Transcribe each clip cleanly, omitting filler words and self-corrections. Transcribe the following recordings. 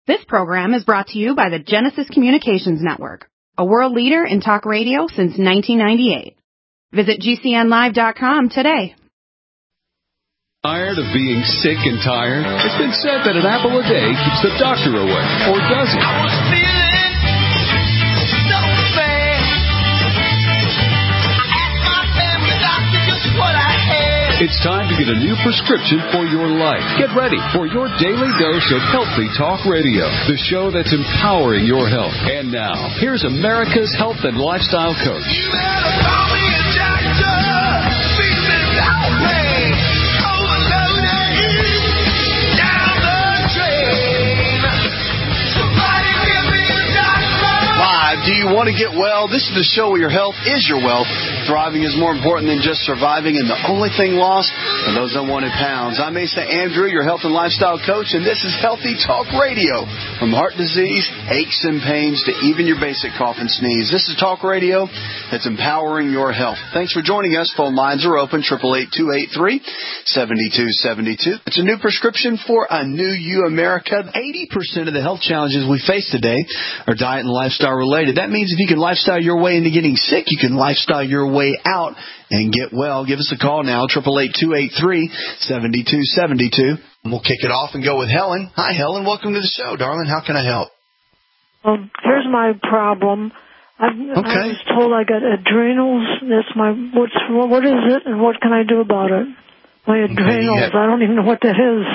This program is brought to you by the Genesis Communications Network, a world leader in talk radio since 1998. Visit GCNlive.com today. Tired of being sick and tired? It's been said that an apple a day keeps the doctor away, or does it? I was feeling so bad. I asked my family doctor just what I had. It's time to get a new prescription for your life. Get ready for your daily dose of Healthy Talk Radio, the show that's empowering your health. And now, here's America's health and lifestyle coach. You better call me a doctor. Feeling that way. Overloaded. Down the drain. Somebody give me a doctor. Live, do you want to get well? This is the show where your health is your wealth. Thriving is more important than just surviving, and the only thing lost are those unwanted pounds. I'm Asa Andrew, your health and lifestyle coach, and this is Healthy Talk Radio. From heart disease, aches and pains, to even your basic cough and sneeze. This is talk radio that's empowering your health. Thanks for joining us. Phone lines are open, 888-283-7272. It's a new prescription for a new you, America. 80% of the health challenges we face today are diet and lifestyle related. That means if you can lifestyle your way into getting sick, you can lifestyle your way out and get well. Give us a call now, 888-283-7272. We'll kick it off and go with Helen. Hi, Helen. Welcome to the show, darling. How can I help? Here's my problem. I was told I got adrenals. That's what is it, and what can I do about it? My adrenals. I don't even know what that is.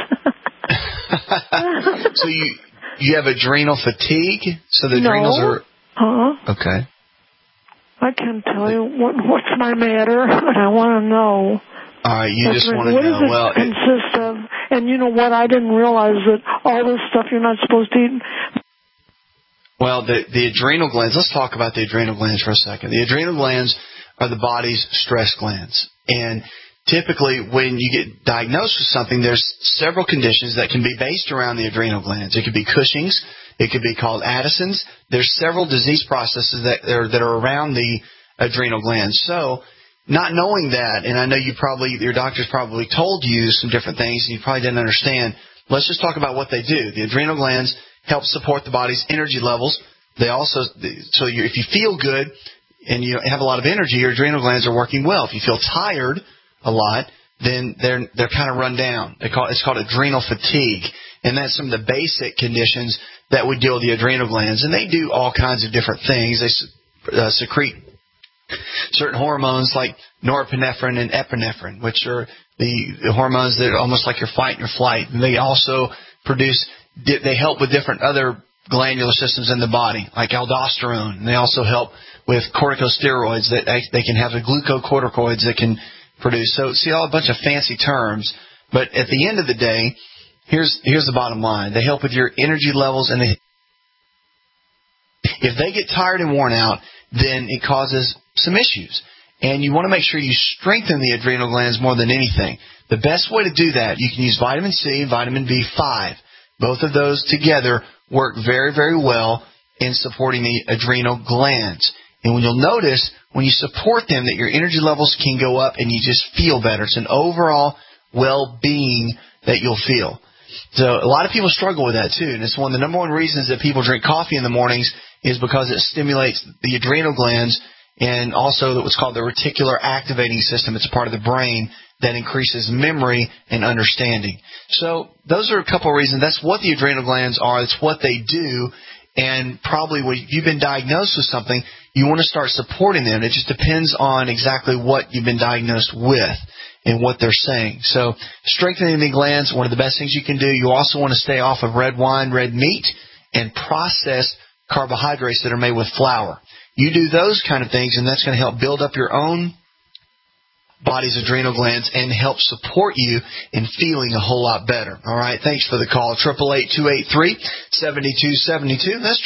So you have adrenal fatigue? So the adrenals are... Okay. I can't tell you what's my matter, but I want to know. All right, you just want to know. What does it consist of? And you know what? I didn't realize that all this stuff you're not supposed to eat. Well, the adrenal glands, let's talk about the adrenal glands for a second. The adrenal glands are the body's stress glands. And typically when you get diagnosed with something, there's several conditions that can be based around the adrenal glands. It could be Cushing's. It could be called Addison's. There's several disease processes that are around the adrenal glands. So not knowing that, and I know your doctor's probably told you some different things and you probably didn't understand, let's just talk about what they do. The adrenal glands help support the body's energy levels. They also, if you feel good and you have a lot of energy, your adrenal glands are working well. If you feel tired a lot, then they're kind of run down. It's called adrenal fatigue. And that's some of the basic conditions that would deal with the adrenal glands. And they do all kinds of different things. They secrete certain hormones like norepinephrine and epinephrine, which are the hormones that are almost like your fight and your flight. And they also they help with different other glandular systems in the body, like aldosterone. And they also help with corticosteroids that they can have the glucocorticoids that can produce. So see, all a bunch of fancy terms. But at the end of the day, here's the bottom line. They help with your energy levels, and if they get tired and worn out, then it causes some issues. And you want to make sure you strengthen the adrenal glands more than anything. The best way to do that, you can use vitamin C and vitamin B5. Both of those together work very, very well in supporting the adrenal glands. And when you'll notice, when you support them, that your energy levels can go up and you just feel better. It's an overall well-being that you'll feel. So a lot of people struggle with that too, and it's one of the number one reasons that people drink coffee in the mornings is because it stimulates the adrenal glands and also what's called the reticular activating system. It's a part of the brain that increases memory and understanding. So those are a couple of reasons. That's what the adrenal glands are. It's what they do, and probably when you've been diagnosed with something, you want to start supporting them. It just depends on exactly what you've been diagnosed with and what they're saying. So strengthening the glands, one of the best things you can do. You also want to stay off of red wine, red meat, and processed carbohydrates that are made with flour. You do those kind of things, and that's going to help build up your own body's adrenal glands and help support you in feeling a whole lot better. All right, thanks for the call. 888-283-7272. That's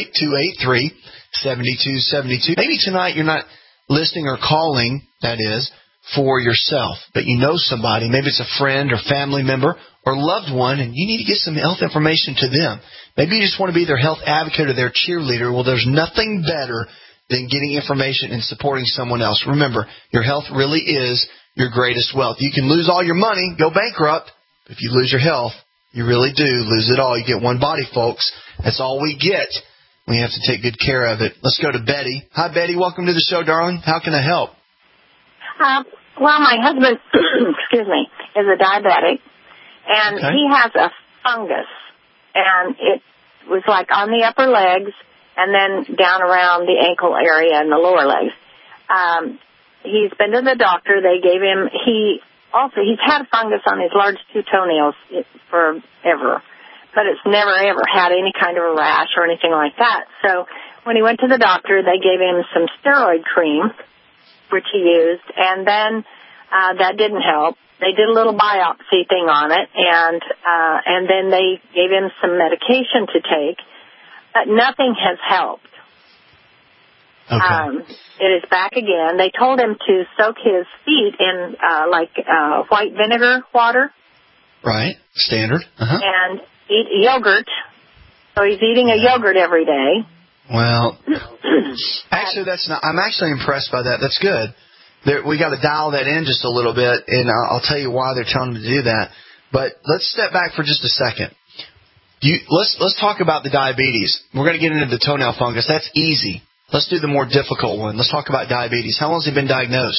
888-283-7272. Maybe tonight you're not listening or calling, that is, for yourself, but you know somebody, maybe it's a friend or family member or loved one, and you need to get some health information to them. Maybe you just want to be their health advocate or their cheerleader. Well, there's nothing better than getting information and supporting someone else. Remember, your health really is your greatest wealth. You can lose all your money, go bankrupt. If you lose your health, You really do lose it all. You get one body, folks. That's all we get. We have to take good care of it. Let's go to Betty. Hi, Betty. Welcome to the show, darling. How can I help? Well, my husband, excuse me, is a diabetic, and he has a fungus, and it was like on the upper legs and then down around the ankle area and the lower legs. He's been to the doctor. They gave him, he's had fungus on his large 2 toenails forever, but it's never ever had any kind of a rash or anything like that. So when he went to the doctor, they gave him some steroid cream, which he used, and then that didn't help. They did a little biopsy thing on it, and then they gave him some medication to take, but nothing has helped. Okay. It is back again. They told him to soak his feet in white vinegar water. Right. Standard. And eat yogurt. So he's eating a yogurt every day. Well, actually, that's not. I'm actually impressed by that. That's good. We got to dial that in just a little bit, and I'll tell you why they're telling him to do that. But let's step back for just a second. Let's talk about the diabetes. We're going to get into the toenail fungus. That's easy. Let's do the more difficult one. Let's talk about diabetes. How long has he been diagnosed?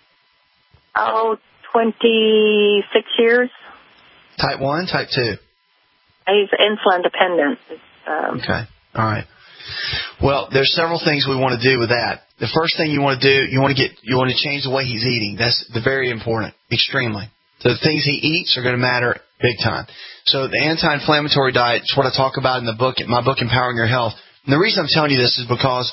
26 years. Type 1, type 2? He's insulin dependent. Okay. All right. Well, there's several things we want to do with that. The first thing you want to do, you want to change the way he's eating. That's very important, extremely. So the things he eats are going to matter big time. So the anti-inflammatory diet is what I talk about in my book, Empowering Your Health. And the reason I'm telling you this is because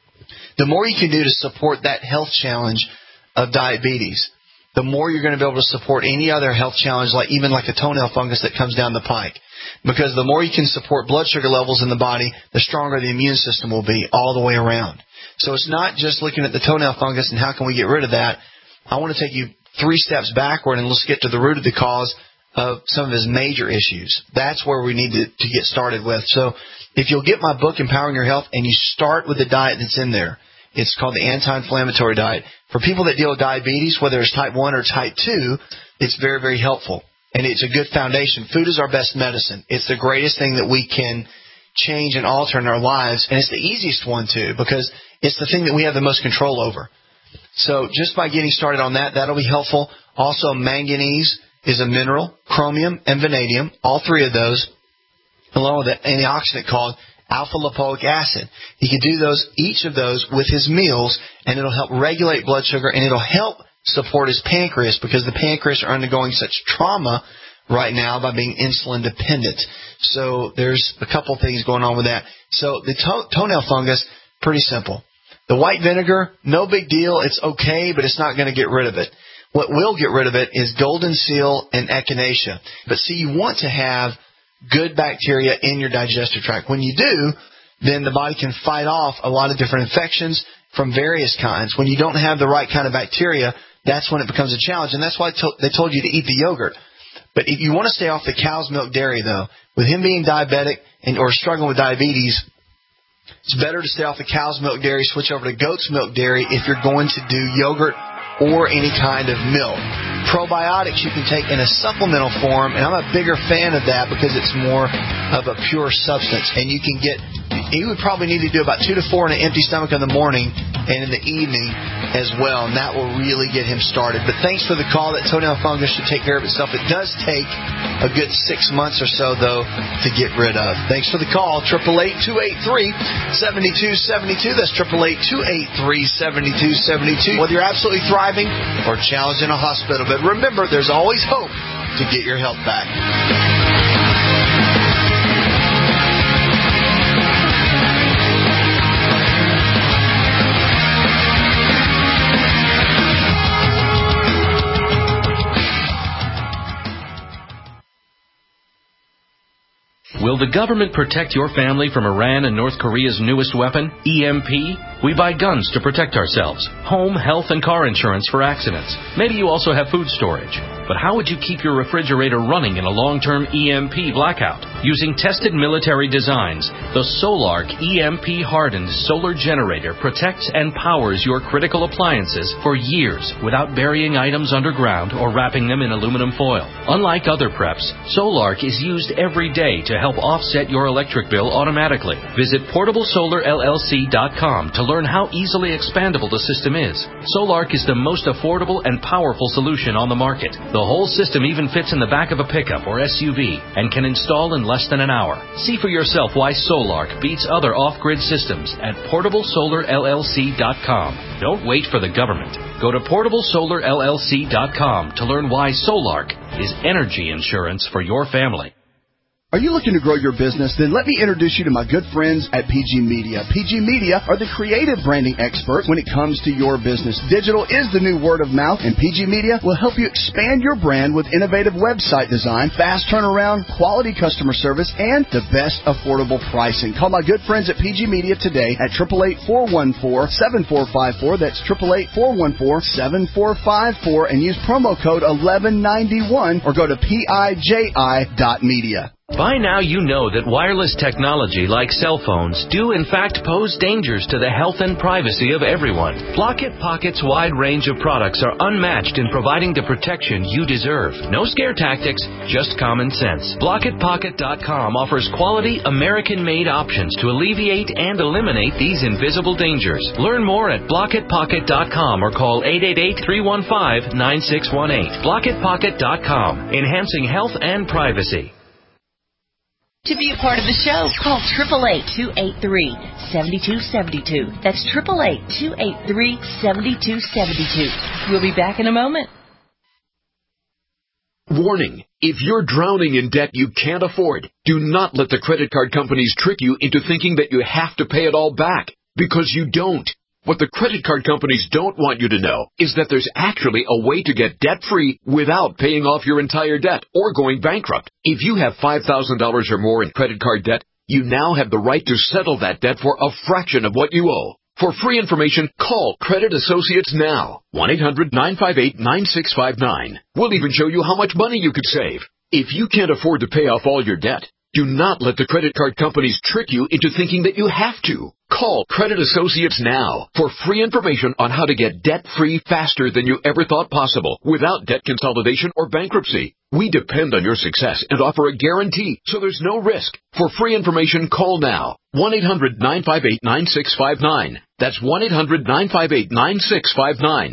the more you can do to support that health challenge of diabetes, the more you're going to be able to support any other health challenge, like a toenail fungus that comes down the pike. Because the more you can support blood sugar levels in the body, the stronger the immune system will be all the way around. So it's not just looking at the toenail fungus and how can we get rid of that. I want to take you 3 steps backward and let's get to the root of the cause of some of his major issues. That's where we need to get started with. So if you'll get my book, Empowering Your Health, and you start with the diet that's in there, it's called the anti-inflammatory diet. For people that deal with diabetes, whether it's type 1 or type 2, it's very, very helpful. And it's a good foundation. Food is our best medicine. It's the greatest thing that we can change and alter in our lives. And it's the easiest one, too, because it's the thing that we have the most control over. So just by getting started on that, that'll be helpful. Also, manganese is a mineral, chromium, and vanadium, all 3 of those, along with an antioxidant called alpha-lipoic acid. He can do each of those with his meals, and it'll help regulate blood sugar, and it'll help support his pancreas because the pancreas are undergoing such trauma right now by being insulin dependent. So there's a couple things going on with that. So the toenail fungus, pretty simple. The white vinegar, no big deal. It's okay, but it's not going to get rid of it. What will get rid of it is golden seal and echinacea. But see, you want to have good bacteria in your digestive tract. When you do, then the body can fight off a lot of different infections from various kinds. When you don't have the right kind of bacteria, that's when it becomes a challenge. And that's why they told you to eat the yogurt. But if you want to stay off the cow's milk dairy, though, with him being diabetic or struggling with diabetes, it's better to stay off the cow's milk dairy, switch over to goat's milk dairy if you're going to do yogurt or any kind of milk. Probiotics you can take in a supplemental form, and I'm a bigger fan of that because it's more of a pure substance. And you would probably need to do about 2 to 4 on an empty stomach in the morning and in the evening as well, and that will really get him started. But thanks for the call. That toenail fungus should take care of itself. It does take a good 6 months or so, though, to get rid of. Thanks for the call. 888-283-7272. That's 888-283-7272. Whether you're absolutely thriving or challenged in a hospital. But remember, there's always hope to get your health back. Will the government protect your family from Iran and North Korea's newest weapon, EMP? We buy guns to protect ourselves, home, health, and car insurance for accidents. Maybe you also have food storage. But how would you keep your refrigerator running in a long-term EMP blackout? Using tested military designs, the Solark EMP-hardened solar generator protects and powers your critical appliances for years without burying items underground or wrapping them in aluminum foil. Unlike other preps, Solark is used every day to help offset your electric bill automatically. Visit PortableSolarLLC.com to learn how easily expandable the system is. Solark is the most affordable and powerful solution on the market. The whole system even fits in the back of a pickup or SUV and can install in less than an hour. See for yourself why Solark beats other off-grid systems at PortableSolarLLC.com. Don't wait for the government. Go to PortableSolarLLC.com to learn why Solark is energy insurance for your family. Are you looking to grow your business? Then let me introduce you to my good friends at PG Media. PG Media are the creative branding experts when it comes to your business. Digital is the new word of mouth, and PG Media will help you expand your brand with innovative website design, fast turnaround, quality customer service, and the best affordable pricing. Call my good friends at PG Media today at 888-414-7454. That's 888-414-7454, and use promo code 1191 or go to PIJI.media. By now you know that wireless technology like cell phones do in fact pose dangers to the health and privacy of everyone. Blockit Pocket's wide range of products are unmatched in providing the protection you deserve. No scare tactics, just common sense. BlockitPocket.com offers quality American-made options to alleviate and eliminate these invisible dangers. Learn more at BlockitPocket.com or call 888-315-9618. BlockitPocket.com, enhancing health and privacy. To be a part of the show, call 888-283-7272. That's 888-283-7272. We'll be back in a moment. Warning. If you're drowning in debt you can't afford, do not let the credit card companies trick you into thinking that you have to pay it all back, because you don't. What the credit card companies don't want you to know is that there's actually a way to get debt-free without paying off your entire debt or going bankrupt. If you have $5,000 or more in credit card debt, you now have the right to settle that debt for a fraction of what you owe. For free information, call Credit Associates now. 1-800-958-9659. We'll even show you how much money you could save. If you can't afford to pay off all your debt, do not let the credit card companies trick you into thinking that you have to. Call Credit Associates now for free information on how to get debt-free faster than you ever thought possible without debt consolidation or bankruptcy. We depend on your success and offer a guarantee, so there's no risk. For free information, call now. 1-800-958-9659. That's 1-800-958-9659.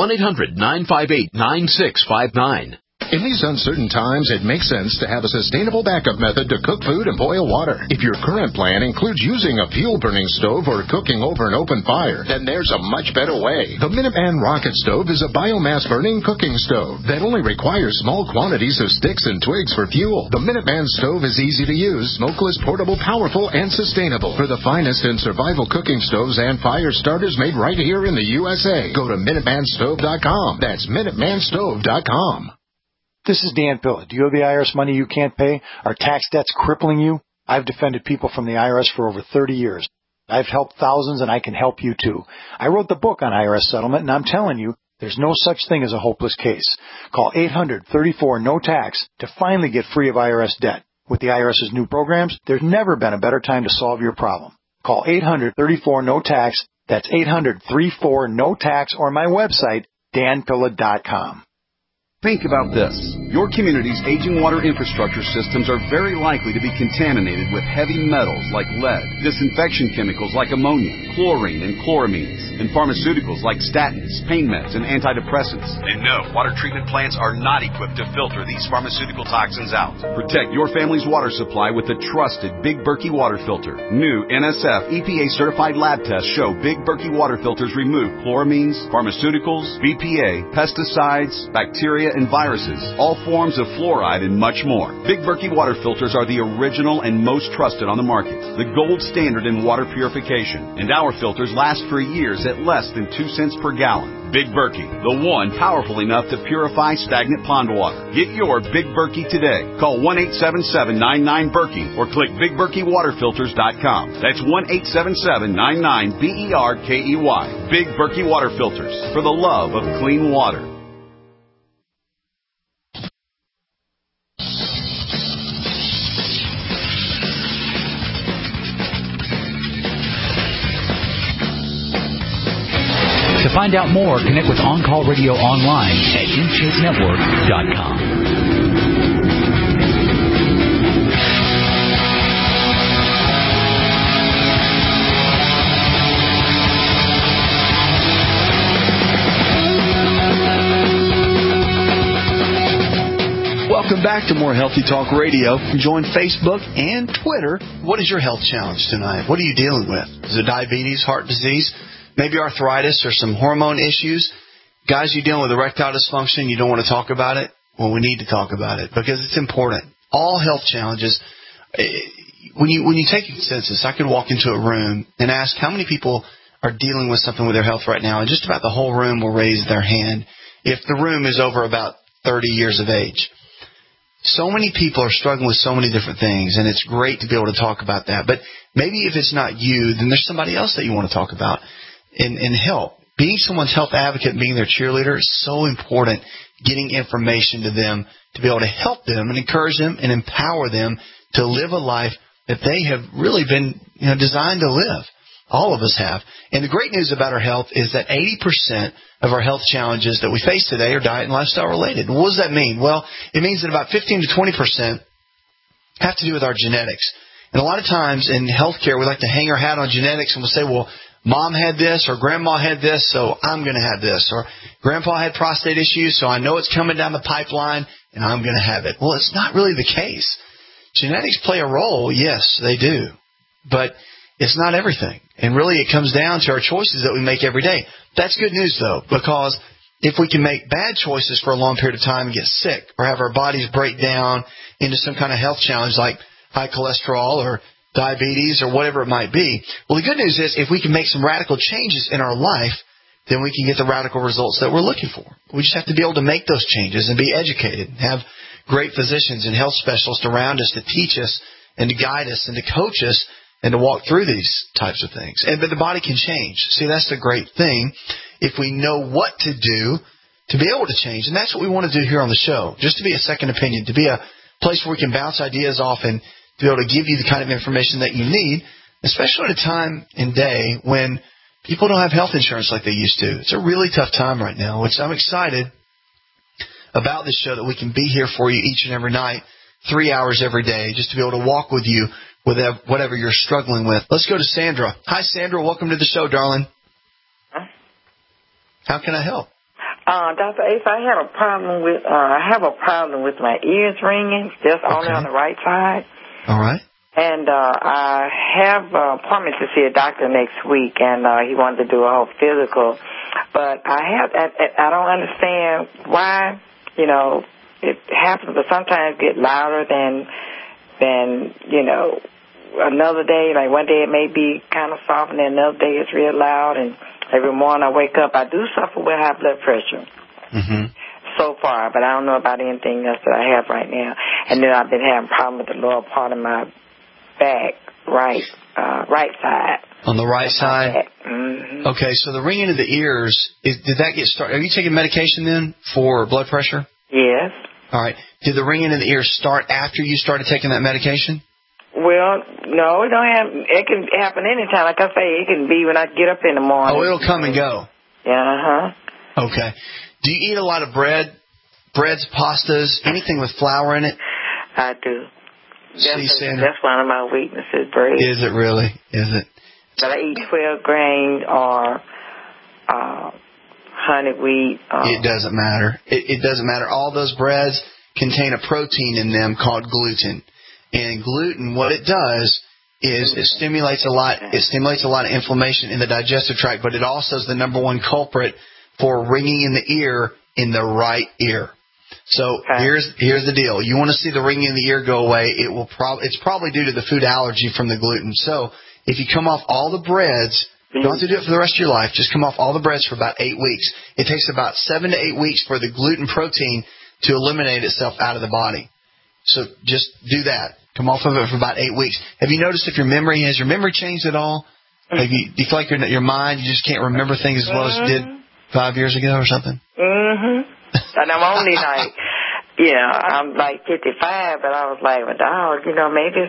1-800-958-9659. In these uncertain times, it makes sense to have a sustainable backup method to cook food and boil water. If your current plan includes using a fuel-burning stove or cooking over an open fire, then there's a much better way. The Minuteman Rocket Stove is a biomass-burning cooking stove that only requires small quantities of sticks and twigs for fuel. The Minuteman Stove is easy to use, smokeless, portable, powerful, and sustainable. For the finest in survival cooking stoves and fire starters made right here in the USA, go to MinutemanStove.com. That's MinutemanStove.com. This is Dan Pilla. Do you have the IRS money you can't pay? Are tax debts crippling you? I've defended people from the IRS for over 30 years. I've helped thousands, and I can help you too. I wrote the book on IRS settlement, and I'm telling you, there's no such thing as a hopeless case. Call 800-34-NO-TAX to finally get free of IRS debt. With the IRS's new programs, there's never been a better time to solve your problem. Call 800-34-NO-TAX. That's 800-34-NO-TAX, or my website, danpilla.com. Think about this. Your community's aging water infrastructure systems are very likely to be contaminated with heavy metals like lead, disinfection chemicals like ammonia, chlorine and chloramines, and pharmaceuticals like statins, pain meds, and antidepressants. And no, water treatment plants are not equipped to filter these pharmaceutical toxins out. Protect your family's water supply with the trusted Big Berkey water filter. New NSF EPA-certified lab tests show Big Berkey water filters remove chloramines, pharmaceuticals, BPA, pesticides, bacteria, and viruses, all forms of fluoride, and much more. Big Berkey water filters are the original and most trusted on the market, the gold standard in water purification, and our filters last for years at less than 2 cents per gallon. Big Berkey, the one powerful enough to purify stagnant pond water. Get your Big Berkey today. Call 1-877-99-BERKEY or click BigBerkeyWaterFilters.com. That's 1-877-99-BERKEY. Big Berkey Water Filters, for the love of clean water. find out more, connect with On Call Radio online at InShapeNetwork.com. Welcome back to more Healthy Talk Radio. Join Facebook and Twitter. What is your health challenge tonight? What are you dealing with? Is it diabetes, heart disease, maybe arthritis or some hormone issues? Guys, you're dealing with erectile dysfunction. You don't want to talk about it? Well, we need to talk about it because it's important. All health challenges, when you take a census, I could walk into a room and ask how many people are dealing with something with their health right now, and just about the whole room will raise their hand if the room is over about 30 years of age. So many people are struggling with so many different things, and it's great to be able to talk about that. But maybe if it's not you, then there's somebody else that you want to talk about and help. Being someone's health advocate and being their cheerleader is so important, getting information to them to be able to help them and encourage them and empower them to live a life that they have really been designed to live. All of us have. And the great news about our health is that 80% of our health challenges that we face today are diet and lifestyle related. What does that mean? Well, it means that about 15 to 20% have to do with our genetics. And a lot of times in healthcare, we like to hang our hat on genetics and we'll say, well, mom had this or grandma had this, so I'm going to have this. Or grandpa had prostate issues, so I know it's coming down the pipeline and I'm going to have it. Well, it's not really the case. Genetics play a role. Yes, they do. But it's not everything. And really it comes down to our choices that we make every day. That's good news, though, because if we can make bad choices for a long period of time and get sick or have our bodies break down into some kind of health challenge like high cholesterol or diabetes or whatever it might be, well, the good news is if we can make some radical changes in our life, then we can get the radical results that we're looking for. We just have to be able to make those changes and be educated, have great physicians and health specialists around us to teach us and to guide us and to coach us and to walk through these types of things. But the body can change. See, that's the great thing if we know what to do to be able to change. And that's what we want to do here on the show, just to be a second opinion, to be a place where we can bounce ideas off and to be able to give you the kind of information that you need, especially at a time and day when people don't have health insurance like they used to. It's a really tough time right now, which I'm excited about this show that we can be here for you each and every night, 3 hours every day, just to be able to walk with you with whatever you're struggling with. Let's go to Sandra. Hi, Sandra. Welcome to the show, darling. How can I help? Dr. Ace, I have a problem with my ears ringing, just only on the right side. All right. And I have an appointment to see a doctor next week, and he wanted to do a whole physical. But I don't understand why, it happens, but sometimes get louder than another day. Like one day it may be kind of soft, and then another day it's real loud. And every morning I wake up, I do suffer with high blood pressure so far, but I don't know about anything else that I have right now. And then I've been having problems with the lower part of my back, right side. On the right side? Mm-hmm. Okay, so the ringing of the ears, did that get started? Are you taking medication then for blood pressure? Yes. All right. Did the ringing in the ears start after you started taking that medication? Well, no, it don't happen. It can happen anytime. Like I say, it can be when I get up in the morning. Oh, it'll come and go. Yeah, Okay. Do you eat a lot of breads, pastas, anything with flour in it? I do. Sandra? That's one of my weaknesses, bread. Is it really? Is it? But I eat 12 grains or honey wheat. It doesn't matter. It doesn't matter. All those breads contain a protein in them called gluten. And gluten, what it does is it stimulates a lot of inflammation in the digestive tract, but it also is the number one culprit for ringing in the ear in the right ear. So here's the deal. You want to see the ringing in the ear go away, it's probably due to the food allergy from the gluten. So if you come off all the breads, you don't have to do it for the rest of your life. Just come off all the breads for about 8 weeks. It takes about 7 to 8 weeks for the gluten protein to eliminate itself out of the body. So just do that. Come off of it for about 8 weeks. Have you noticed has your memory changed at all? Do you feel like your mind, you just can't remember things as well as you did 5 years ago or something? And I'm only I'm like 55, but I was like, well, dog, maybe it's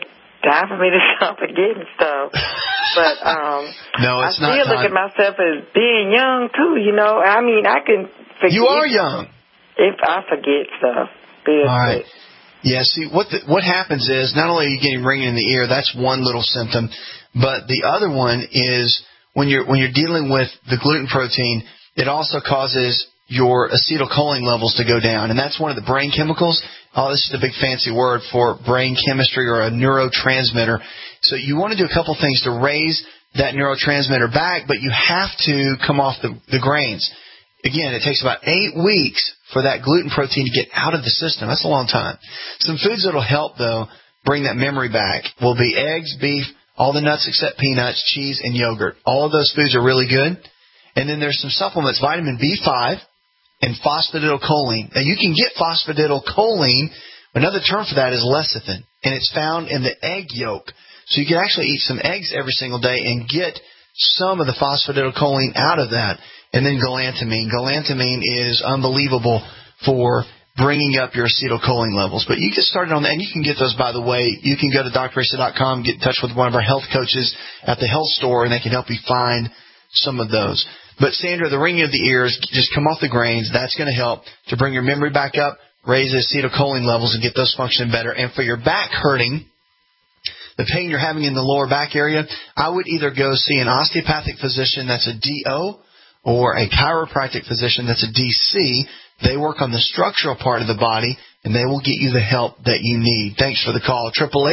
time for me to stop forgetting stuff. But no, it's not. I still look at myself as being young too. You know, I mean, I can forget. You are young. If I forget stuff. All right. Yeah. See, what happens is not only are you getting ringing in the ear, that's one little symptom, but the other one is when you're dealing with the gluten protein, it also causes your acetylcholine levels to go down, and that's one of the brain chemicals. Oh, this is a big fancy word for brain chemistry or a neurotransmitter. So you want to do a couple things to raise that neurotransmitter back, but you have to come off the grains. Again, it takes about 8 weeks for that gluten protein to get out of the system. That's a long time. Some foods that will help, though, bring that memory back will be eggs, beef, all the nuts except peanuts, cheese, and yogurt. All of those foods are really good. And then there's some supplements, vitamin B5 and phosphatidylcholine. Now, you can get phosphatidylcholine. Another term for that is lecithin, and it's found in the egg yolk. So you can actually eat some eggs every single day and get some of the phosphatidylcholine out of that. And then galantamine. Galantamine is unbelievable for bringing up your acetylcholine levels. But you get started on that, and you can get those, by the way. You can go to drrisa.com, get in touch with one of our health coaches at the health store, and they can help you find some of those. But, Sandra, the ringing of the ears, just come off the grains. That's going to help to bring your memory back up, raise the acetylcholine levels, and get those functioning better. And for your back hurting, the pain you're having in the lower back area, I would either go see an osteopathic physician, that's a DO, or a chiropractic physician, that's a DC. They work on the structural part of the body, and they will get you the help that you need. Thanks for the call.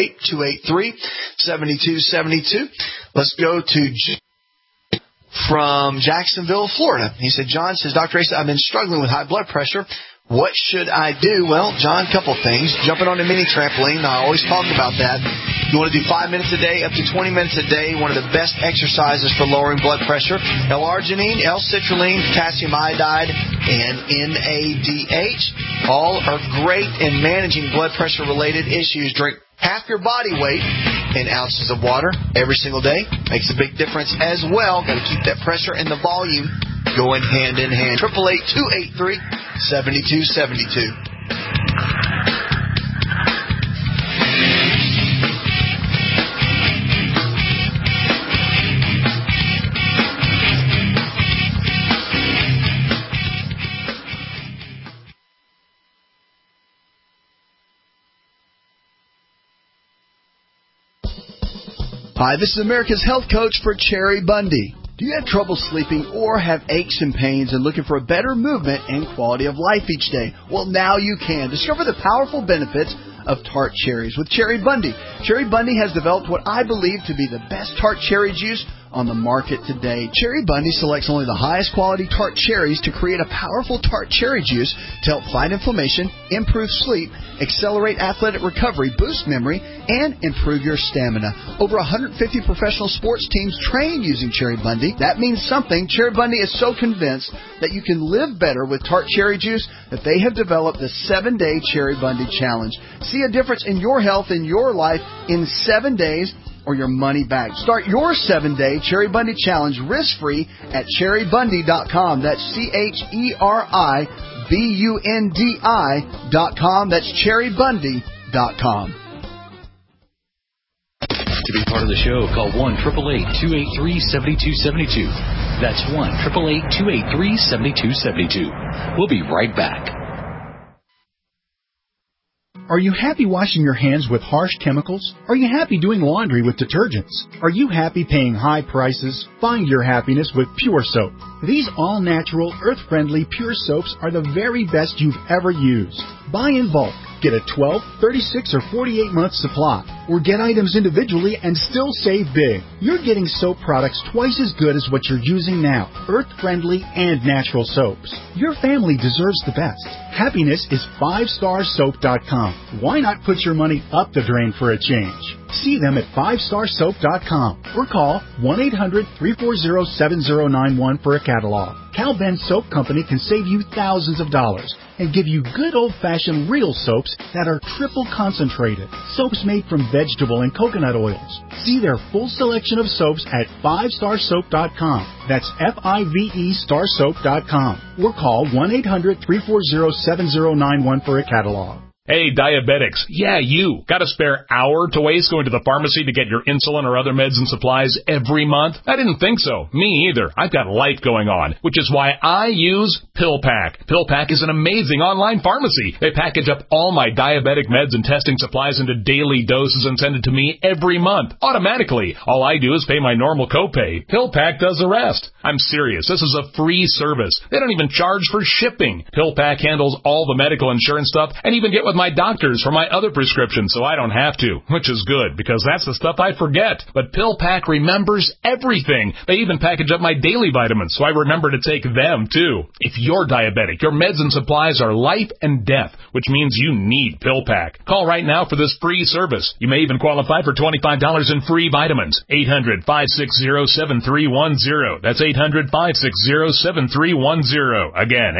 888-283-7272. Let's go to from Jacksonville, Florida. He said, John says, Dr. Asa, I've been struggling with high blood pressure. What should I do? Well, John, a couple things. Jumping on a mini trampoline. I always talk about that. You want to do 5 minutes a day, up to 20 minutes a day. One of the best exercises for lowering blood pressure. L-arginine, L-citrulline, potassium iodide, and NADH. All are great in managing blood pressure-related issues. Drink half your body weight in ounces of water every single day. Makes a big difference as well. Got to keep that pressure and the volume going hand in hand. 888-283-7272. Hi, this is America's Health Coach for Cherry Bundy. Do you have trouble sleeping or have aches and pains and looking for a better movement and quality of life each day? Well, now you can. Discover the powerful benefits of tart cherries with Cherry Bundy. Cherry Bundy has developed what I believe to be the best tart cherry juice on the market today. Cherry Bundy selects only the highest quality tart cherries to create a powerful tart cherry juice to help fight inflammation, improve sleep, accelerate athletic recovery, boost memory, and improve your stamina. Over 150 professional sports teams train using Cherry Bundy. That means something. Cherry Bundy is so convinced that you can live better with tart cherry juice that they have developed the 7-Day Cherry Bundy Challenge. See a difference in your health and your life in 7 days or your money back. Start your 7-Day Cherry Bundy Challenge risk-free at cherrybundy.com. That's CHERIBUNDI.com. That's cherrybundy.com. To be part of the show, call 1-888-283-7272. That's 1-888-283-7272. We'll be right back. Are you happy washing your hands with harsh chemicals? Are you happy doing laundry with detergents? Are you happy paying high prices? Find your happiness with Pure Soap. These all-natural, earth-friendly Pure Soaps are the very best you've ever used. Buy in bulk. Get a 12, 36, or 48-month supply. Or get items individually and still save big. You're getting soap products twice as good as what you're using now. Earth-friendly and natural soaps. Your family deserves the best. Happiness is 5starsoap.com. Why not put your money up the drain for a change? See them at 5starsoap.com or call 1-800-340-7091 for a catalog. Cal Ben Soap Company can save you thousands of dollars and give you good old-fashioned real soaps that are triple concentrated. Soaps made from vegetable and coconut oils. See their full selection of soaps at 5starsoap.com. That's FIVE starsoap.com or call 1-800-340-7091 for a catalog. Hey, diabetics. Yeah, you. Got a spare hour to waste going to the pharmacy to get your insulin or other meds and supplies every month? I didn't think so. Me either. I've got life going on, which is why I use PillPack. PillPack is an amazing online pharmacy. They package up all my diabetic meds and testing supplies into daily doses and send it to me every month, automatically. All I do is pay my normal copay. PillPack does the rest. I'm serious. This is a free service. They don't even charge for shipping. PillPack handles all the medical insurance stuff and even get with my doctors for my other prescriptions so I don't have to, which is good because that's the stuff I forget. But PillPack remembers everything. They even package up my daily vitamins so I remember to take them too. If you're diabetic, your meds and supplies are life and death, which means you need PillPack. Call right now for this free service. You may even qualify for $25 in free vitamins. 800-560-7310. That's 800-560-7310. Again,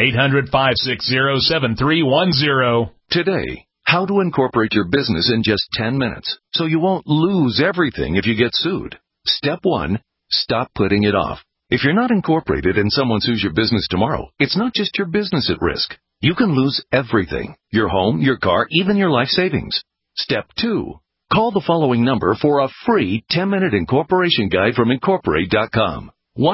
800-560-7310. Today, how to incorporate your business in just 10 minutes so you won't lose everything if you get sued. Step 1, stop putting it off. If you're not incorporated and someone sues your business tomorrow, it's not just your business at risk. You can lose everything: your home, your car, even your life savings. Step 2, call the following number for a free 10-minute incorporation guide from Incorporate.com.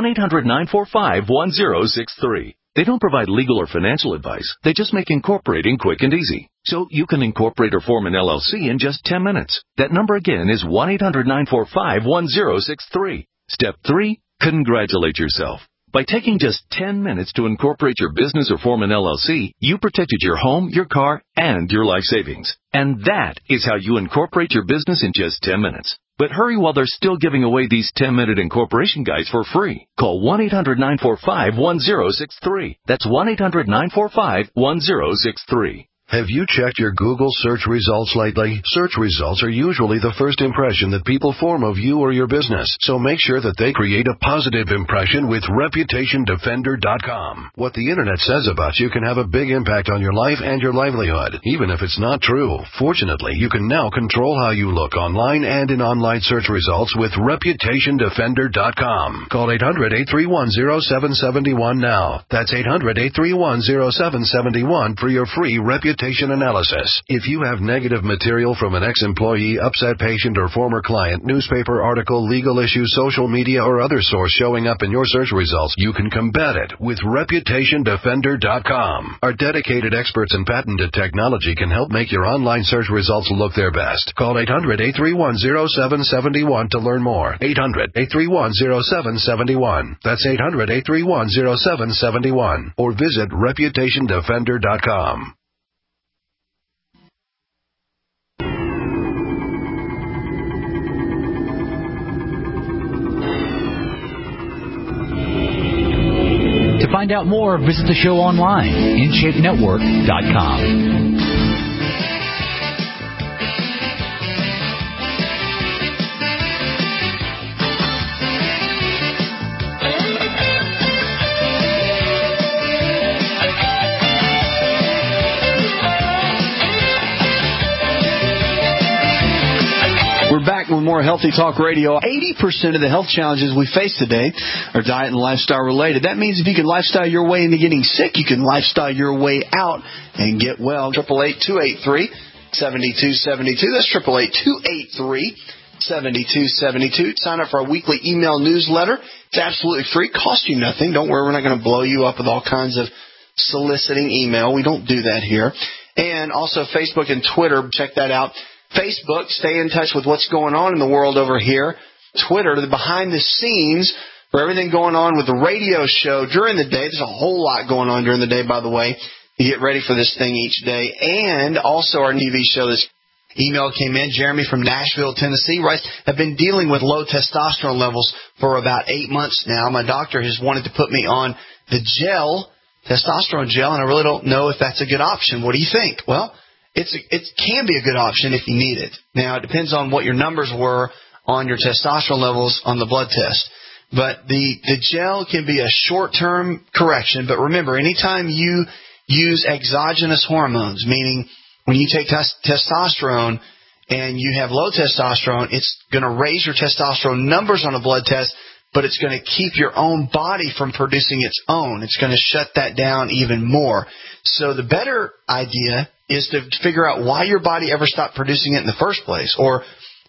1-800-945-1063. They don't provide legal or financial advice. They just make incorporating quick and easy. So you can incorporate or form an LLC in just 10 minutes. That number again is 1-800-945-1063. Step 3, congratulate yourself. By taking just 10 minutes to incorporate your business or form an LLC, you protected your home, your car, and your life savings. And that is how you incorporate your business in just 10 minutes. But hurry while they're still giving away these 10-minute incorporation guides for free. Call 1-800-945-1063. That's 1-800-945-1063. Have you checked your Google search results lately? Search results are usually the first impression that people form of you or your business, so make sure that they create a positive impression with ReputationDefender.com. What the Internet says about you can have a big impact on your life and your livelihood, even if it's not true. Fortunately, you can now control how you look online and in online search results with ReputationDefender.com. Call 800-831-0771 now. That's 800-831-0771 for your free reputation analysis. If you have negative material from an ex-employee, upset patient, or former client, newspaper article, legal issue, social media, or other source showing up in your search results, you can combat it with ReputationDefender.com. Our dedicated experts in patented technology can help make your online search results look their best. Call 800-831-0771 to learn more. 800-831-0771. That's 800-831-0771. Or visit ReputationDefender.com. To find out more, visit the show online, InShapeNetwork.com. We're back with more Healthy Talk Radio. 80% of the health challenges we face today are diet and lifestyle related. That means if you can lifestyle your way into getting sick, you can lifestyle your way out and get well. 888-283-7272. That's 888-283-7272. Sign up for our weekly email newsletter. It's absolutely free. Costs you nothing. Don't worry, we're not going to blow you up with all kinds of soliciting email. We don't do that here. And also Facebook and Twitter. Check that out. Facebook, stay in touch with what's going on in the world over here. Twitter, the behind the scenes for everything going on with the radio show during the day. There's a whole lot going on during the day, by the way. You get ready for this thing each day. And also our TV show. This email came in. Jeremy from Nashville, Tennessee writes, I've been dealing with low testosterone levels for about 8 months now. My doctor has wanted to put me on the gel, testosterone gel, and I really don't know if that's a good option. What do you think? Well, it can be a good option if you need it. Now, it depends on what your numbers were on your testosterone levels on the blood test. But the gel can be a short-term correction. But remember, anytime you use exogenous hormones, meaning when you take testosterone and you have low testosterone, it's going to raise your testosterone numbers on a blood test, but it's going to keep your own body from producing its own. It's going to shut that down even more. So the better idea is to figure out why your body ever stopped producing it in the first place, or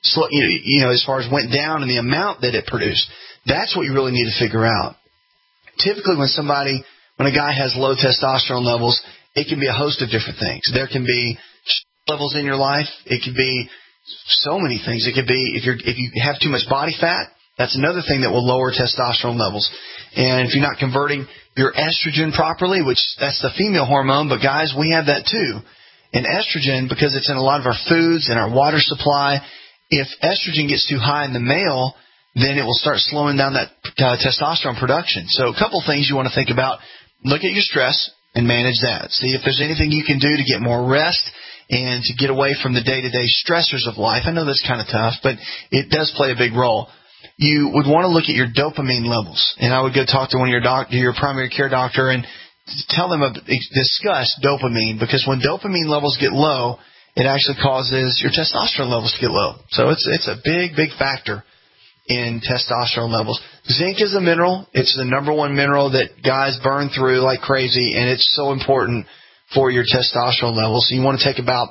as far as went down in the amount that it produced. That's what you really need to figure out. Typically, when a guy has low testosterone levels, it can be a host of different things. There can be levels in your life. It could be so many things. It could be if you have too much body fat. That's another thing that will lower testosterone levels. And if you're not converting your estrogen properly, which that's the female hormone, but guys, we have that too. And estrogen, because it's in a lot of our foods and our water supply, if estrogen gets too high in the male, then it will start slowing down that testosterone production. So a couple things you want to think about. Look at your stress and manage that. See if there's anything you can do to get more rest and to get away from the day-to-day stressors of life. I know that's kind of tough, but it does play a big role. You would want to look at your dopamine levels, and I would go talk to one of your primary care doctor and tell them discuss dopamine, because when dopamine levels get low, it actually causes your testosterone levels to get low. So it's a big, big factor in testosterone levels. Zinc is a mineral. It's the number one mineral that guys burn through like crazy, and it's so important for your testosterone levels. So you want to take about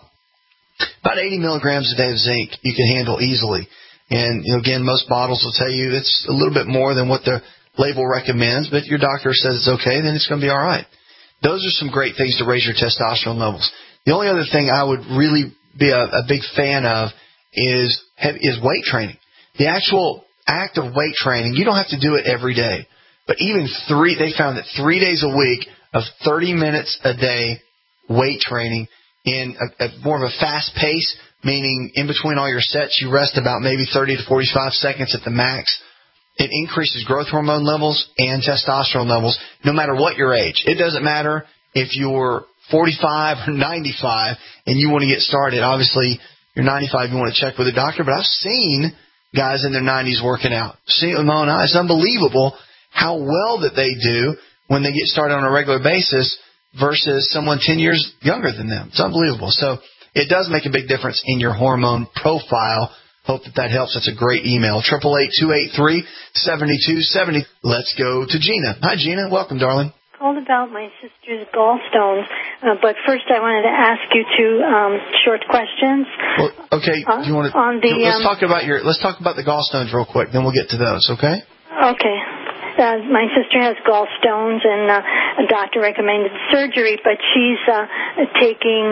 80 milligrams a day of zinc you can handle easily. And, again, most bottles will tell you it's a little bit more than what the label recommends, but your doctor says it's okay, then it's going to be all right. Those are some great things to raise your testosterone levels. The only other thing I would really be a big fan of is weight training. The actual act of weight training, you don't have to do it every day, but they found that 3 days a week of 30 minutes a day weight training in more of a fast pace, meaning in between all your sets, you rest about maybe 30 to 45 seconds at the max. It increases growth hormone levels and testosterone levels no matter what your age. It doesn't matter if you're 45 or 95 and you want to get started. Obviously, you're 95, you want to check with a doctor, but I've seen guys in their 90s working out. See it with my own eyes. It's unbelievable how well that they do when they get started on a regular basis versus someone 10 years younger than them. It's unbelievable. So it does make a big difference in your hormone profile. Hope that helps. That's a great email. 888-283-7270. Let's go to Gina. Hi, Gina. Welcome, darling. Called about my sister's gallstones, but first I wanted to ask you two short questions. Well, okay. Do you want to? Let's talk about the gallstones real quick. Then we'll get to those. Okay. Okay. My sister has gallstones, and a doctor recommended surgery, but she's taking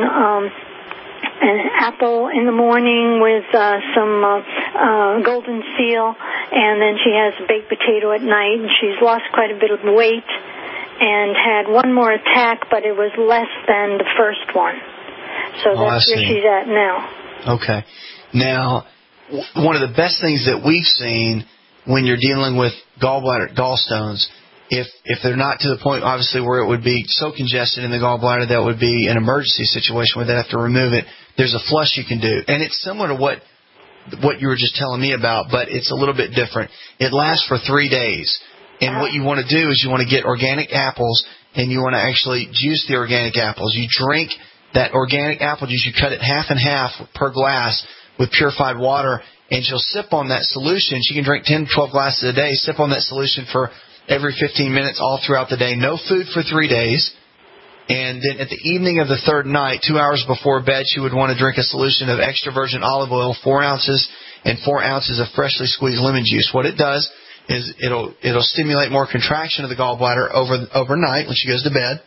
an apple in the morning with some golden seal, and then she has baked potato at night, and she's lost quite a bit of weight and had one more attack, but it was less than the first one. So that's where she's at now. Okay. Now, one of the best things that we've seen when you're dealing with gallstones, if they're not to the point, obviously, where it would be so congested in the gallbladder that would be an emergency situation where they'd have to remove it, there's a flush you can do. And it's similar to what you were just telling me about, but it's a little bit different. It lasts for 3 days. And what you want to do is you want to get organic apples, and you want to actually juice the organic apples. You drink that organic apple juice. You cut it half and half per glass with purified water, and she'll sip on that solution. She can drink 10 to 12 glasses a day, sip on that solution for every 15 minutes all throughout the day. No food for 3 days. And then at the evening of the third night, 2 hours before bed, she would want to drink a solution of extra virgin olive oil, 4 ounces, and 4 ounces of freshly squeezed lemon juice. What it does is it'll stimulate more contraction of the gallbladder overnight when she goes to bed.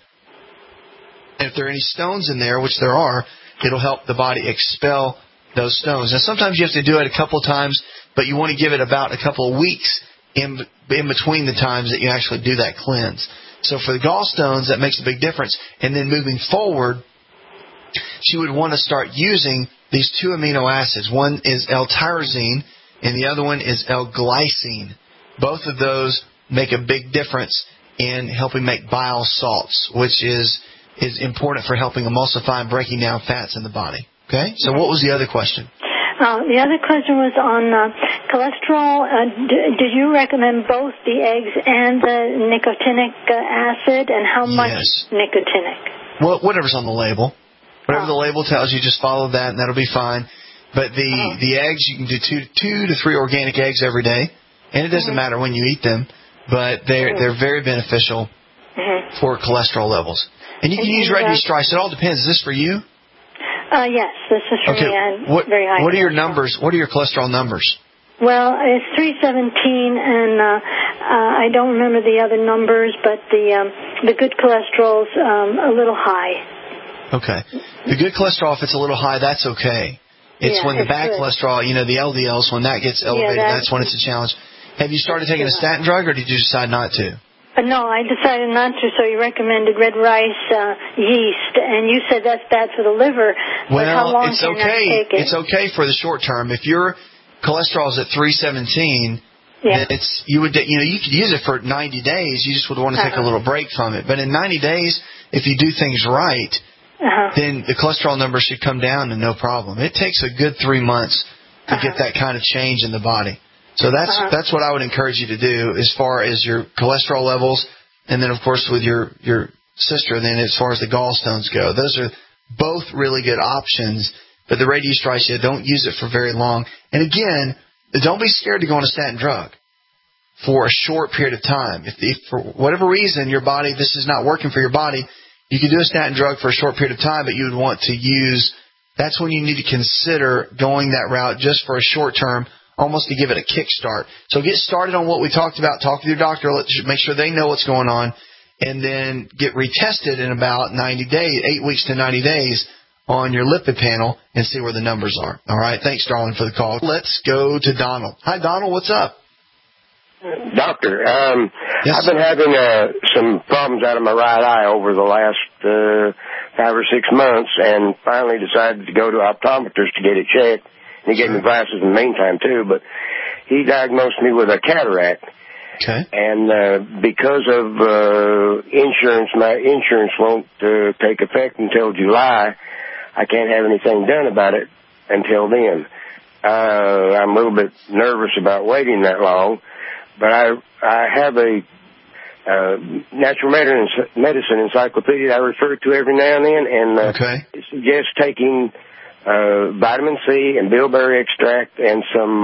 And if there are any stones in there, which there are, it'll help the body expel those stones. Now, sometimes you have to do it a couple of times, but you want to give it about a couple of weeks in between the times that you actually do that cleanse. So for the gallstones, that makes a big difference. And then moving forward, she would want to start using these 2 amino acids. One is L-tyrosine, and the other one is L-glycine. Both of those make a big difference in helping make bile salts, which is important for helping emulsify and breaking down fats in the body. Okay? So what was the other question? The other question was on cholesterol. Did you recommend both the eggs and the nicotinic acid, and how much nicotinic? Well, whatever's on the label. Whatever the label tells you, just follow that, and that'll be fine. But the eggs, you can do 2 to 3 organic eggs every day. And it doesn't matter when you eat them, but they're very beneficial for cholesterol levels. And you can use red yeast rice. It all depends. Is this for you? Yes, this is for me. Very high. What are your numbers? What are your cholesterol numbers? Well, it's 317, and I don't remember the other numbers, but the good cholesterol's a little high. Okay. The good cholesterol, if it's a little high, that's okay. It's when the bad cholesterol, the LDLs, when that gets elevated, that's when it's a challenge. Have you started taking a statin drug, or did you decide not to? No, I decided not to, so you recommended red rice yeast, and you said that's bad for the liver. Well, but how long it's can okay. I take it? It's okay for the short term. If your cholesterol is at 317, then you could use it for 90 days. You just would want to take a little break from it. But in 90 days, if you do things right, then the cholesterol number should come down and no problem. It takes a good 3 months to get that kind of change in the body. So that's what I would encourage you to do as far as your cholesterol levels, and then of course with your sister, then as far as the gallstones go. Those are both really good options, but the Radius Tricia, don't use it for very long. And again, don't be scared to go on a statin drug for a short period of time. If for whatever reason your body, this is not working for your body, you can do a statin drug for a short period of time, but you would want to use, that's when you need to consider going that route just for a short term, almost to give it a kickstart. So get started on what we talked about. Talk with your doctor. Make sure they know what's going on. And then get retested in about 90 days, 8 weeks to 90 days on your lipid panel and see where the numbers are. All right. Thanks, darling, for the call. Let's go to Donald. Hi, Donald. What's up? Doctor, I've been having some problems out of my right eye over the last 5 or 6 months, and finally decided to go to optometrist to get it checked. And he gave me glasses in the meantime, too, but he diagnosed me with a cataract. Okay. And because of insurance, my insurance won't take effect until July. I can't have anything done about it until then. I'm a little bit nervous about waiting that long, but I have a natural medicine encyclopedia I refer to every now and then, and it suggests taking vitamin C and bilberry extract and some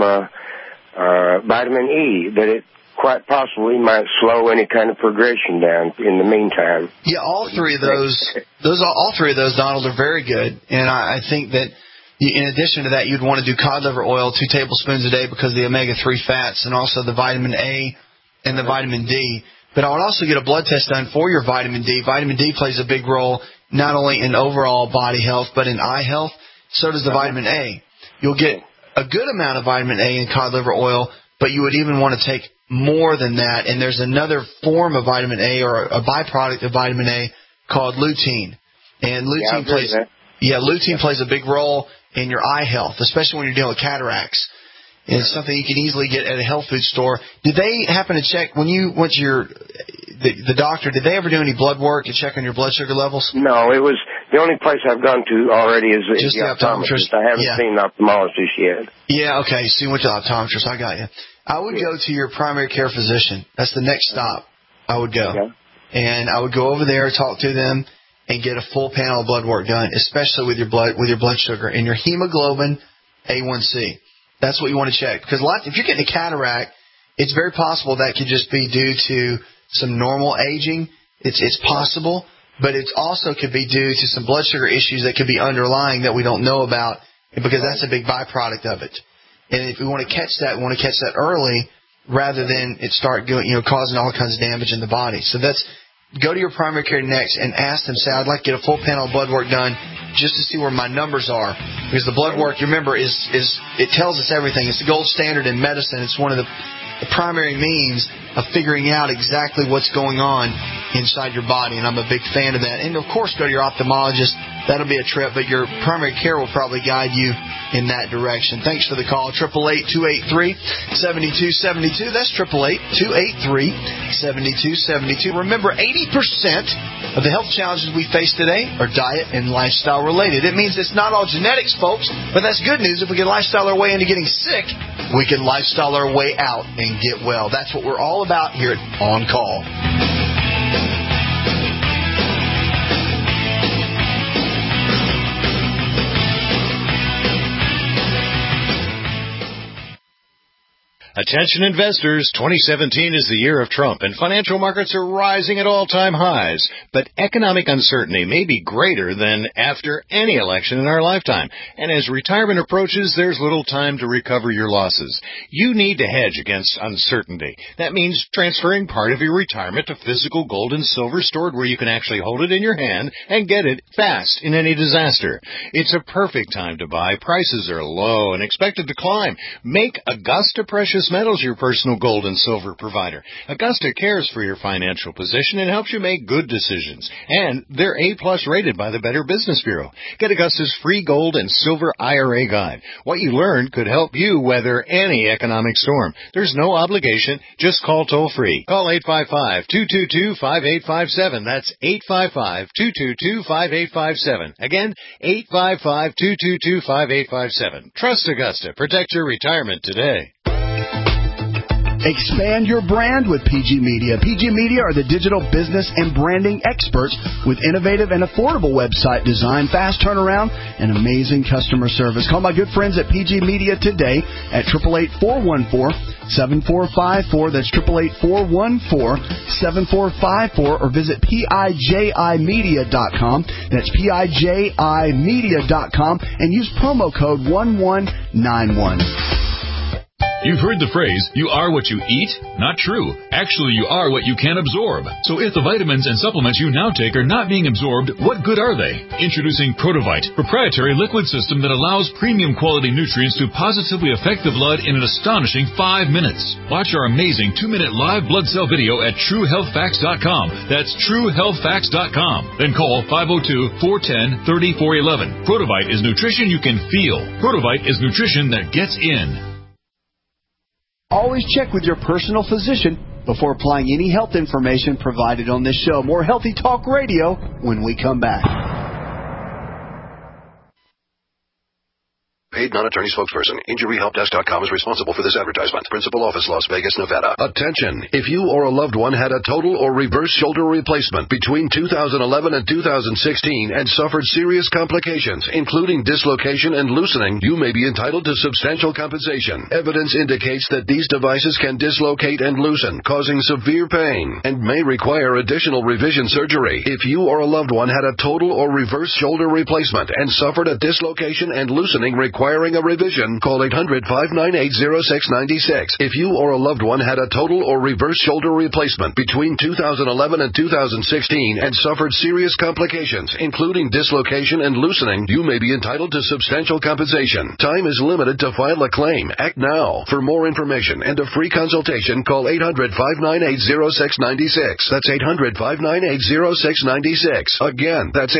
vitamin E, that it quite possibly might slow any kind of progression down in the meantime. Yeah, all three of those, Donald, are very good. And I think that in addition to that, you'd want to do cod liver oil 2 tablespoons a day because of the omega-3 fats and also the vitamin A and the vitamin D. But I would also get a blood test done for your vitamin D. Vitamin D plays a big role not only in overall body health but in eye health. So does the vitamin A. You'll get a good amount of vitamin A in cod liver oil, but you would even want to take more than that. And there's another form of vitamin A or a byproduct of vitamin A called lutein. And lutein plays a big role in your eye health, especially when you're dealing with cataracts. It's something you can easily get at a health food store. Did they happen to check, when you went to the doctor, did they ever do any blood work to check on your blood sugar levels? No, it was the only place I've gone to already is just the optometrist. I haven't seen an ophthalmologist yet. Yeah, okay, so you went to the optometrist. I got you. I would go to your primary care physician. That's the next stop I would go. Okay. And I would go over there, talk to them, and get a full panel of blood work done, especially with your blood sugar and your hemoglobin A1C. That's what you want to check. Because if you're getting a cataract, it's very possible that could just be due to some normal aging. It's possible, but it also could be due to some blood sugar issues that could be underlying that we don't know about, because that's a big byproduct of it. And if we want to catch that, we want to catch that early rather than it start causing all kinds of damage in the body. So go to your primary care next and ask them, say, I'd like to get a full panel of blood work done just to see where my numbers are. Because the blood work, you remember, it tells us everything. It's the gold standard in medicine. It's one of the primary means of figuring out exactly what's going on inside your body, and I'm a big fan of that. And, of course, go to your ophthalmologist. That'll be a trip, but your primary care will probably guide you in that direction. Thanks for the call. 888-283-7272. That's 888-283-7272. Remember, 80% of the health challenges we face today are diet and lifestyle related. It means it's not all genetics, folks, but that's good news. If we can lifestyle our way into getting sick, we can lifestyle our way out and get well. That's what we're all about here at On Call. Attention investors, 2017 is the year of Trump, and financial markets are rising at all-time highs. But economic uncertainty may be greater than after any election in our lifetime. And as retirement approaches, there's little time to recover your losses. You need to hedge against uncertainty. That means transferring part of your retirement to physical gold and silver stored where you can actually hold it in your hand and get it fast in any disaster. It's a perfect time to buy. Prices are low and expected to climb. Make Augusta Precious Metals your personal gold and silver provider. Augusta cares for your financial position and helps you make good decisions. And they're A-plus rated by the Better Business Bureau. Get Augusta's free gold and silver IRA guide. What you learned could help you weather any economic storm. There's no obligation. Just call toll-free. Call 855-222-5857. That's 855-222-5857. Again, 855-222-5857. Trust Augusta. Protect your retirement today. Expand your brand with PG Media. PG Media are the digital business and branding experts with innovative and affordable website design, fast turnaround, and amazing customer service. Call my good friends at PG Media today at 888-414-7454. That's 888-414-7454, or visit PIJImedia.com. That's PIJImedia.com, and use promo code 1191. You've heard the phrase, you are what you eat? Not true. Actually, you are what you can absorb. So if the vitamins and supplements you now take are not being absorbed, what good are they? Introducing Protovite, proprietary liquid system that allows premium quality nutrients to positively affect the blood in an astonishing 5 minutes. Watch our amazing 2-minute live blood cell video at TrueHealthFacts.com. That's TrueHealthFacts.com. Then call 502-410-3411. Protovite is nutrition you can feel. Protovite is nutrition that gets in. Always check with your personal physician before applying any health information provided on this show. More Healthy Talk Radio when we come back. Paid non-attorney spokesperson. InjuryHelpDesk.com is responsible for this advertisement. Principal office, Las Vegas, Nevada. Attention! If you or a loved one had a total or reverse shoulder replacement between 2011 and 2016 and suffered serious complications, including dislocation and loosening, you may be entitled to substantial compensation. Evidence indicates that these devices can dislocate and loosen, causing severe pain, and may require additional revision surgery. If you or a loved one had a total or reverse shoulder replacement and suffered a dislocation and loosening requiring a revision, call 800-598-0696. If you or a loved one had a total or reverse shoulder replacement between 2011 and 2016 and suffered serious complications, including dislocation and loosening, you may be entitled to substantial compensation. Time is limited to file a claim. Act now. For more information and a free consultation, call 800-598-0696. That's 800-598-0696. Again, that's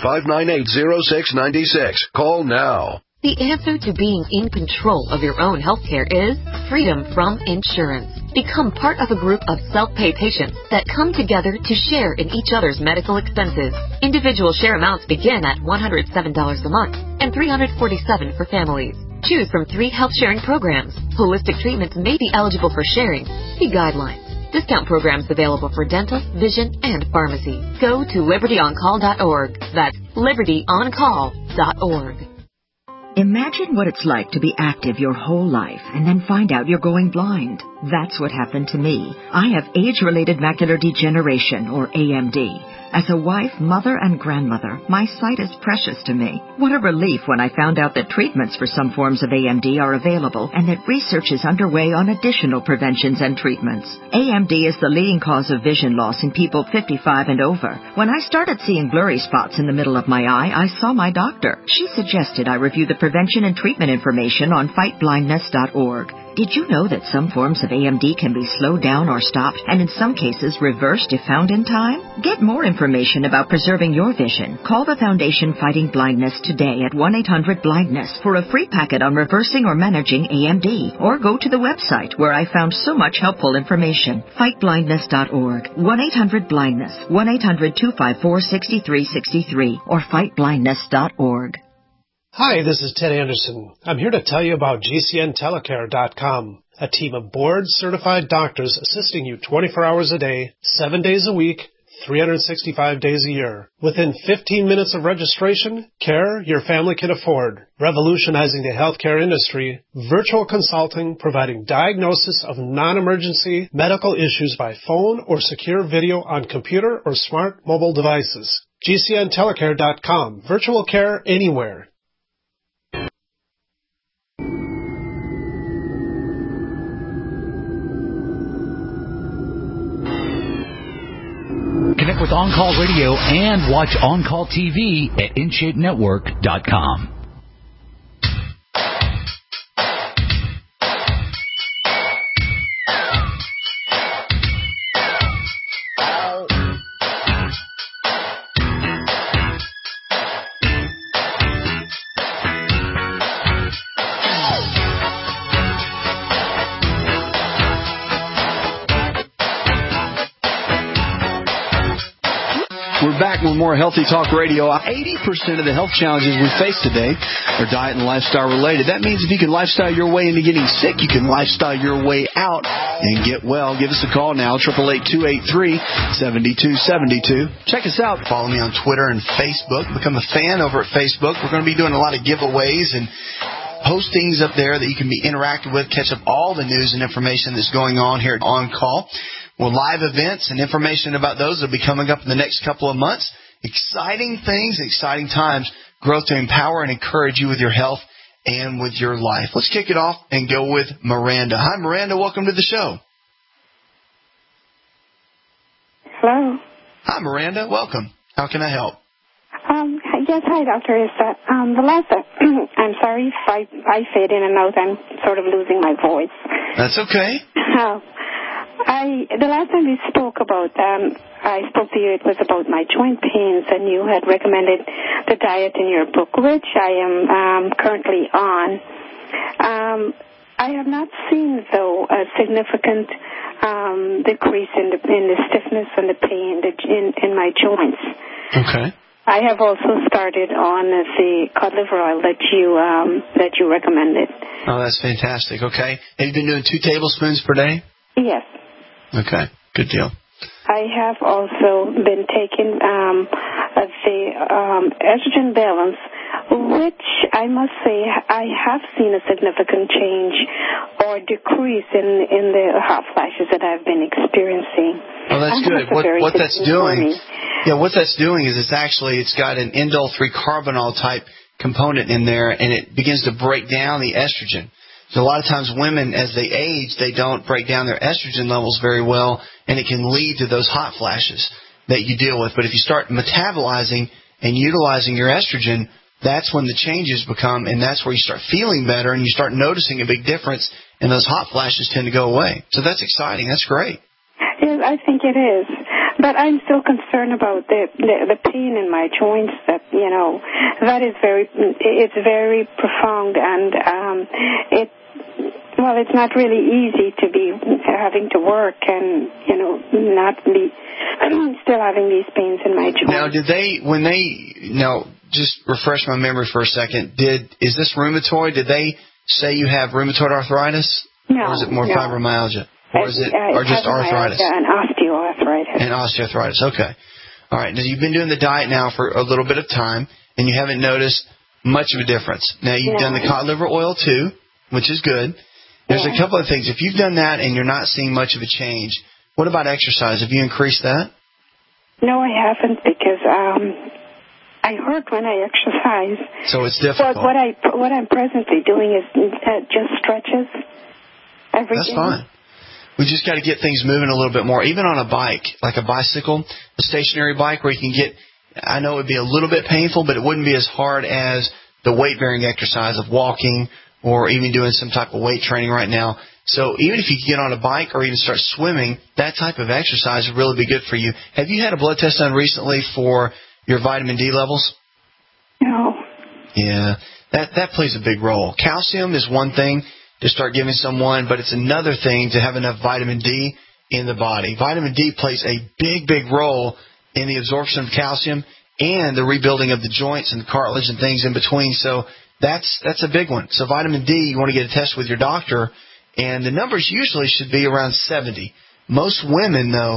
800-598-0696. Call now. The answer to being in control of your own healthcare is freedom from insurance. Become part of a group of self-pay patients that come together to share in each other's medical expenses. Individual share amounts begin at $107 a month and $347 for families. Choose from 3 health-sharing programs. Holistic treatments may be eligible for sharing. See guidelines. Discount programs available for dental, vision, and pharmacy. Go to libertyoncall.org. That's libertyoncall.org. Imagine what it's like to be active your whole life and then find out you're going blind. That's what happened to me. I have age-related macular degeneration, or AMD. As a wife, mother, and grandmother, my sight is precious to me. What a relief when I found out that treatments for some forms of AMD are available and that research is underway on additional preventions and treatments. AMD is the leading cause of vision loss in people 55 and over. When I started seeing blurry spots in the middle of my eye, I saw my doctor. She suggested I review the prevention and treatment information on fightblindness.org. Did you know that some forms of AMD can be slowed down or stopped, and in some cases reversed if found in time? Get more information about preserving your vision. Call the Foundation Fighting Blindness today at 1-800-BLINDNESS for a free packet on reversing or managing AMD. Or go to the website where I found so much helpful information. Fightblindness.org. 1-800-BLINDNESS. 1-800-254-6363 or fightblindness.org. Hi, this is Ted Anderson. I'm here to tell you about GCNtelecare.com, a team of board-certified doctors assisting you 24 hours a day, 7 days a week, 365 days a year. Within 15 minutes of registration, care your family can afford. Revolutionizing the healthcare industry, virtual consulting providing diagnosis of non-emergency medical issues by phone or secure video on computer or smart mobile devices. GCNtelecare.com. Virtual care anywhere. Connect with On Call Radio and watch On Call TV at InShapeNetwork.com. We're back with more Healthy Talk Radio. 80% of the health challenges we face today are diet and lifestyle related. That means if you can lifestyle your way into getting sick, you can lifestyle your way out and get well. Give us a call now, 888-283-7272. Check us out. Follow me on Twitter and Facebook. Become a fan over at Facebook. We're going to be doing a lot of giveaways and postings up there that you can be interactive with, catch up all the news and information that's going on here at On Call. Well, live events and information about those will be coming up in the next couple of months. Exciting things, exciting times. Growth to empower and encourage you with your health and with your life. Let's kick it off and go with Miranda. Hi, Miranda. Welcome to the show. Hello. Hi, Miranda. Welcome. How can I help? Yes, hi, Dr. Issa. The last I'm sorry if I fade in and out. I'm sort of losing my voice. That's okay. The last time we spoke about, I spoke to you, it was about my joint pains, and you had recommended the diet in your book, which I am currently on. I have not seen, though, a significant decrease in the stiffness and the pain in my joints. Okay. I have also started on the cod liver oil that you recommended. Oh, that's fantastic. Okay. Have you been doing 2 tablespoons per day? Yes. Okay. Good deal. I have also been taking the estrogen balance, which I must say I have seen a significant change or decrease in the hot flashes that I've been experiencing. Oh, that's good. What that's doing, what that's doing is it's got an indole 3-carbinol type component in there, and it begins to break down the estrogen. So a lot of times women, as they age, they don't break down their estrogen levels very well, and it can lead to those hot flashes that you deal with. But if you start metabolizing and utilizing your estrogen, that's when the changes become, and that's where you start feeling better, and you start noticing a big difference, and those hot flashes tend to go away. So that's exciting. That's great. Yes, I think it is. But I'm still concerned about the pain in my joints that, that is it's very profound, and it's not really easy to be having to work and, not be still having these pains in my joints. Now, just refresh my memory for a second. Is this rheumatoid? Did they say you have rheumatoid arthritis? No. Or is it more fibromyalgia? Or is it just arthritis? And osteoarthritis. And osteoarthritis, okay. All right, now you've been doing the diet now for a little bit of time, and you haven't noticed much of a difference. Now, you've done the cod liver oil, too, which is good. There's a couple of things. If you've done that and you're not seeing much of a change, what about exercise? Have you increased that? No, I haven't, because I hurt when I exercise. So it's difficult. But what I'm presently doing is just stretches every day. That's fine. We just got to get things moving a little bit more, even on a bike, like a bicycle, a stationary bike where you can get, I know it would be a little bit painful, but it wouldn't be as hard as the weight-bearing exercise of walking or even doing some type of weight training right now. So even if you get on a bike or even start swimming, that type of exercise would really be good for you. Have you had a blood test done recently for your vitamin D levels? No. Yeah, that plays a big role. Calcium is one thing to start giving someone, but it's another thing to have enough vitamin D in the body. Vitamin D plays a big, big role in the absorption of calcium and the rebuilding of the joints and the cartilage and things in between. So that's a big one. So vitamin D, you want to get a test with your doctor, and the numbers usually should be around 70. Most women, though,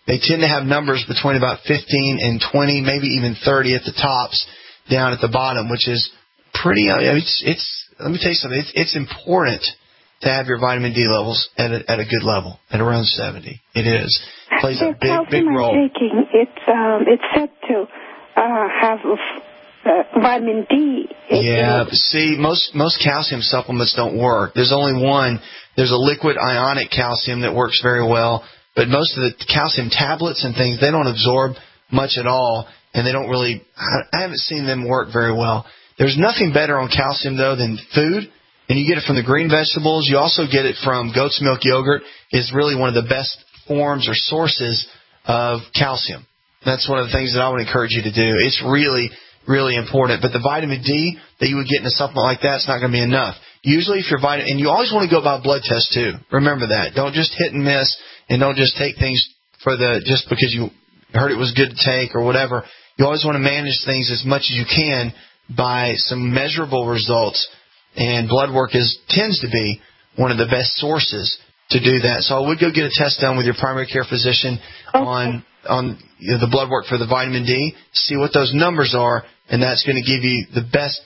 they tend to have numbers between about 15 and 20, maybe even 30 at the tops, down at the bottom, which is pretty. Let me tell you something. It's important to have your vitamin D levels at a good level, at around 70. It is. It plays a big role. Taking, it's said to have vitamin D. Yeah, see, most calcium supplements don't work. There's only one. There's a liquid ionic calcium that works very well, but most of the calcium tablets and things, they don't absorb much at all, and they don't really, I haven't seen them work very well. There's nothing better on calcium, though, than food, and you get it from the green vegetables. You also get it from goat's milk yogurt. Is really one of the best forms or sources of calcium. That's one of the things that I would encourage you to do. It's really, really important. But the vitamin D that you would get in a supplement like that, it's not going to be enough. Usually if you're vitamin, and you always want to go by blood test too. Remember that. Don't just hit and miss, and don't just take things just because you heard it was good to take or whatever. You always want to manage things as much as you can by some measurable results, and blood work tends to be one of the best sources to do that. So I would go get a test done with your primary care physician on the blood work for the vitamin D, see what those numbers are, and that's going to give you the best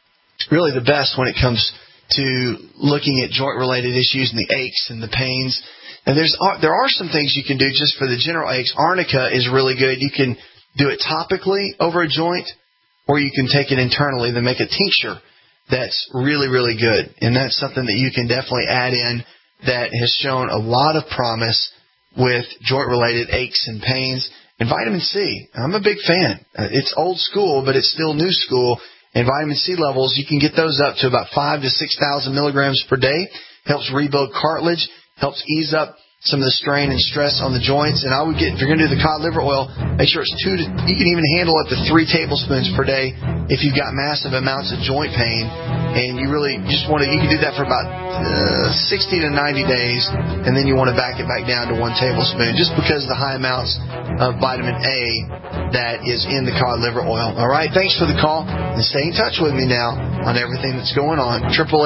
when it comes to looking at joint-related issues and the aches and the pains. And there are some things you can do just for the general aches. Arnica is really good. You can do it topically over a joint, or you can take it internally, then make a tincture that's really, really good. And that's something that you can definitely add in that has shown a lot of promise with joint-related aches and pains. And vitamin C, I'm a big fan. It's old school, but it's still new school. And vitamin C levels, you can get those up to about 5,000 to 6,000 milligrams per day. Helps rebuild cartilage, helps ease up some of the strain and stress on the joints. And if you're going to do the cod liver oil, make sure it's you can even handle up to 3 tablespoons per day if you've got massive amounts of joint pain. And you can do that for about 60 to 90 days, and then you want to back it back down to 1 tablespoon, just because of the high amounts of vitamin A that is in the cod liver oil. All right, thanks for the call, and stay in touch with me now on everything that's going on.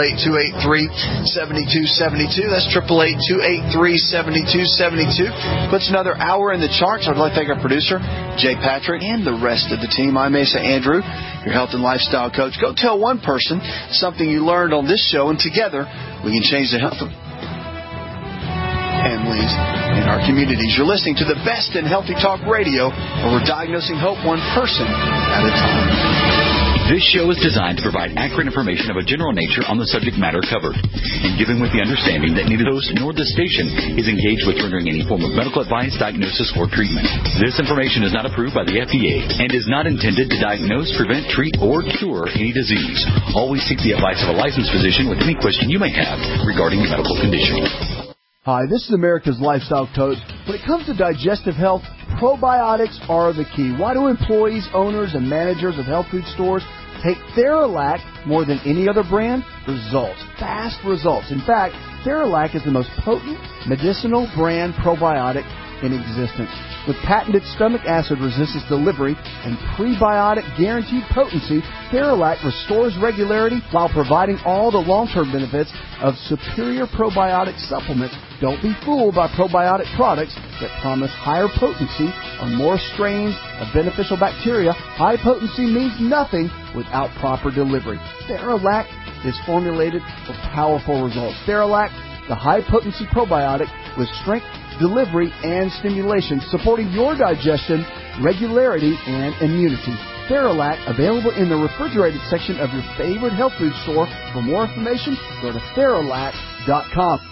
888-283-7272. That's 888-283-7272. Puts another hour in the charts. I'd like to thank our producer, Jay Patrick, and the rest of the team. I'm Asa Andrew, your health and lifestyle coach. Go tell one person something you learned on this show, and together we can change the health of families in our communities. You're listening to the best in healthy talk radio, where we're diagnosing hope one person at a time. This show is designed to provide accurate information of a general nature on the subject matter covered, and given with the understanding that neither host nor the station is engaged with rendering any form of medical advice, diagnosis, or treatment. This information is not approved by the FDA and is not intended to diagnose, prevent, treat, or cure any disease. Always seek the advice of a licensed physician with any question you may have regarding your medical condition. Hi, this is America's Lifestyle Coach. When it comes to digestive health, probiotics are the key. Why do employees, owners, and managers of health food stores take Theralac more than any other brand? Results. Fast results. In fact, Theralac is the most potent medicinal brand probiotic in existence. With patented stomach acid resistance delivery and prebiotic guaranteed potency, Theralac restores regularity while providing all the long-term benefits of superior probiotic supplements. Don't be fooled by probiotic products that promise higher potency on more strains of beneficial bacteria. High potency means nothing without proper delivery. Theralac is formulated for powerful results. Theralac, the high-potency probiotic with strength, delivery, and stimulation, supporting your digestion, regularity, and immunity. Theralac, available in the refrigerated section of your favorite health food store. For more information, go to Theralac.com.